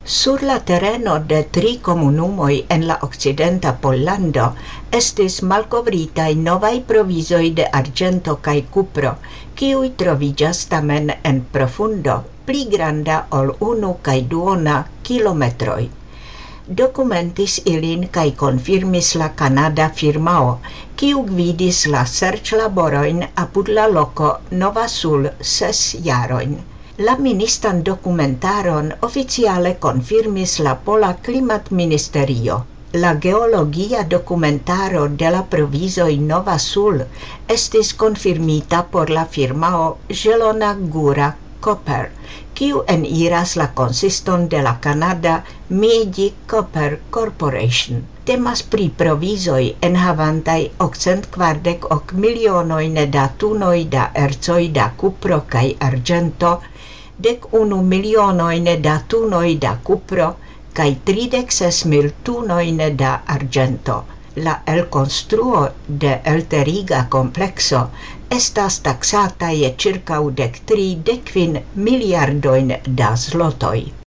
Sur la terreno de 3 komunumoj en la okcidenta Pollando estis malkovritaj novaj provizoj de arĝento kaj kupro, kiuj troviĝas tamen en profundo pli granda ol 1,2 kilometroj. Dokumentis ilin kaj konfirmis la kanada firmao, kiu gvidis la serĉlaborojn apud la loko Nova Sul 6 jarojn. La ministan dokumentaron oficiale confirmis la Pola Klimatministerio. La geologia dokumentaro de la provizoj Nova Sul estis confirmita por la firmao Zielona Góra Copper, kiu eniras la konsiston de la kanada Miedzi Copper Corporation. Temas pri provizoj enhavantaj 840 milionojn da tunoj da ercoj da kupro kaj arĝento, 11 milionojn da tunoj da kupro kaj 36,000 tunojn da arĝento. La elkonstruo de elteriga komplekso estas taksata je ĉirkaŭ 13-15 miliardojn da zlotoj.